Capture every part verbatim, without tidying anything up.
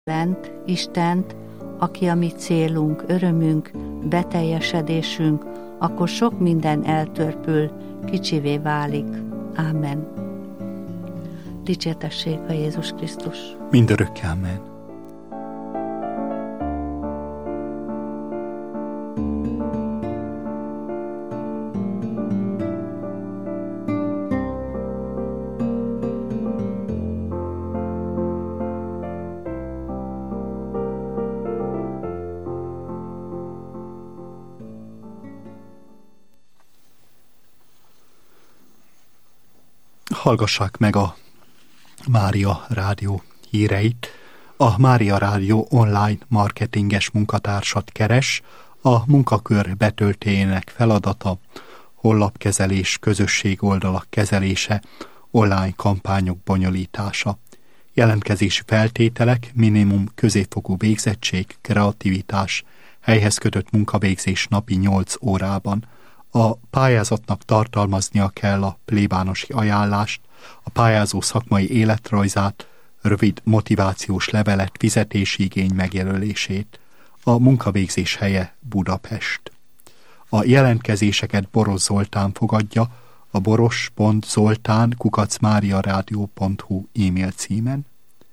Lent, Istent, aki a mi célunk, örömünk, beteljesedésünk, akkor sok minden eltörpül, kicsivé válik. Ámen. Dicsértessék a Jézus Krisztus. Mindörökké ámen. Hallgassák meg a Mária Rádió híreit. A Mária Rádió online marketinges munkatársat keres. A munkakör betöltésének feladata honlapkezelés, közösségoldalak kezelése, online kampányok bonyolítása. Jelentkezési feltételek: minimum középfokú végzettség, kreativitás, helyhez kötött munkavégzés napi nyolc órában. A pályázatnak tartalmaznia kell a plébánosi ajánlást, a pályázó szakmai életrajzát, rövid motivációs levelet, fizetési igény megjelölését. A munkavégzés helye Budapest. A jelentkezéseket Boros Zoltán fogadja a boros pont zoltán kukac máriarádió pont hu e-mail címen.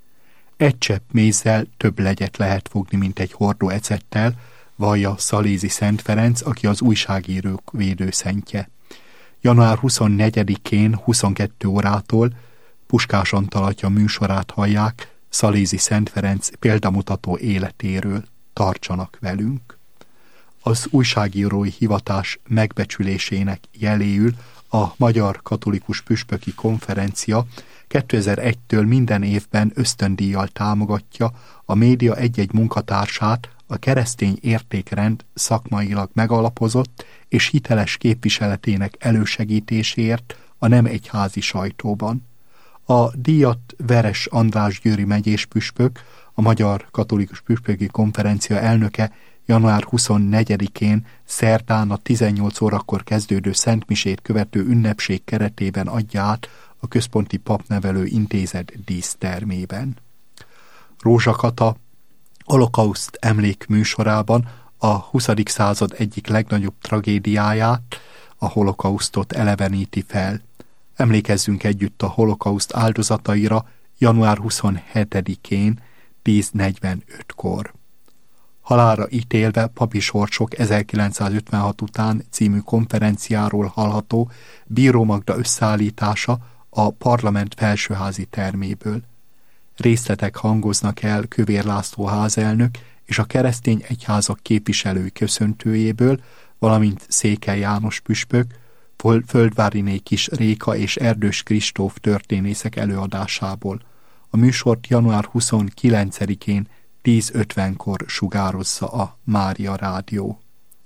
Egy csepp mézzel több legyet lehet fogni, mint egy hordó ecettel, vallja Szalézi Szent Ferenc, aki az újságírók védőszentje. január huszonnegyedikén huszonkettő órától Puskás Antal atya műsorát hallják Szalézi Szent Ferenc példamutató életéről. Tartsanak velünk! Az újságírói hivatás megbecsülésének jeléül a Magyar Katolikus Püspöki Konferencia kétezer-egytől minden évben ösztöndíjjal támogatja a média egy-egy munkatársát a keresztény értékrend szakmailag megalapozott és hiteles képviseletének elősegítéséért a nem egyházi sajtóban. A díjat Veres András győri megyés püspök, a Magyar Katolikus Püspöki Konferencia elnöke január huszonnegyedikén szerdán a tizennyolc órakor kezdődő szentmisét követő ünnepség keretében adja át a Központi Papnevelő Intézet dísztermében. Rózsa Kata holokauszt emlék műsorában a huszadik század egyik legnagyobb tragédiáját, a holokausztot eleveníti fel. Emlékezzünk együtt a holokauszt áldozataira január huszonhetedikén tíz negyvenötkor. Halálra ítélve papi sorsok ezerkilencszázötvenhat után című konferenciáról hallható Bíró Magda összeállítása a parlament felsőházi terméből. Részletek hangoznak el Kövér László házelnök és a keresztény egyházak képviselői köszöntőjéből, valamint Székely János püspök, Földváriné Kis Réka és Erdős Kristóf történészek előadásából. A műsort január huszonkilencedikén tíz ötvenkor sugározza a Mária Rádió.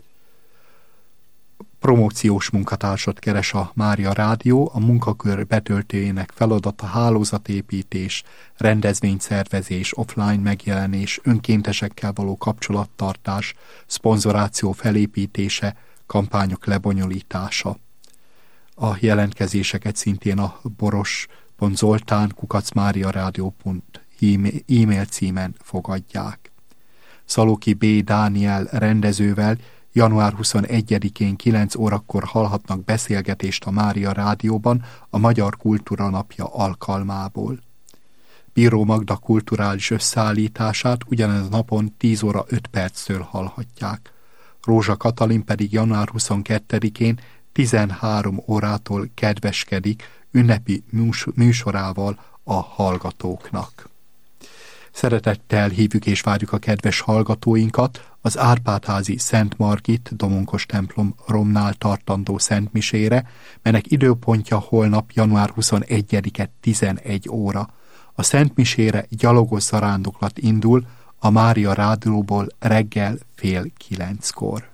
Promóciós munkatársat keres a Mária Rádió, a munkakör betöltőjének feladata hálózatépítés, rendezvényszervezés, offline megjelenés, önkéntesekkel való kapcsolattartás, szponzoráció felépítése, kampányok lebonyolítása. A jelentkezéseket szintén a boros pont zoltán kukac máriarádió pont e-mail címen fogadják. Szalóki B. Dániel rendezővel január huszonegyedikén kilenc órakor hallhatnak beszélgetést a Mária Rádióban a Magyar Kultúra Napja alkalmából. Bíró Magda kulturális összeállítását ugyanez a napon tíz óra öt perctől hallhatják. Rózsa Katalin pedig január huszonkettedikén tizenhárom órától kedveskedik ünnepi műsorával a hallgatóknak. Szeretettel hívjuk és várjuk a kedves hallgatóinkat az Árpád-házi Szent Margit Domonkos templom romnál tartandó szentmisére, melynek időpontja holnap január huszonegyedike tizenegy óra. A szentmisére gyalogos zarándoklat indul a Mária Rádióból reggel fél kilenckor.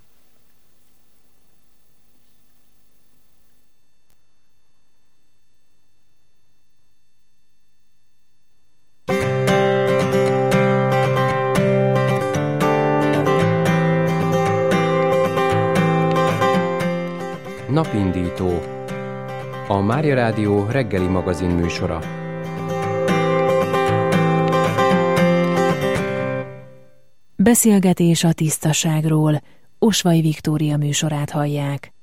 Napindító. A Mária Rádió reggeli magazin műsora. Beszélgetés a tisztaságról. Osvay Viktória műsorát hallják.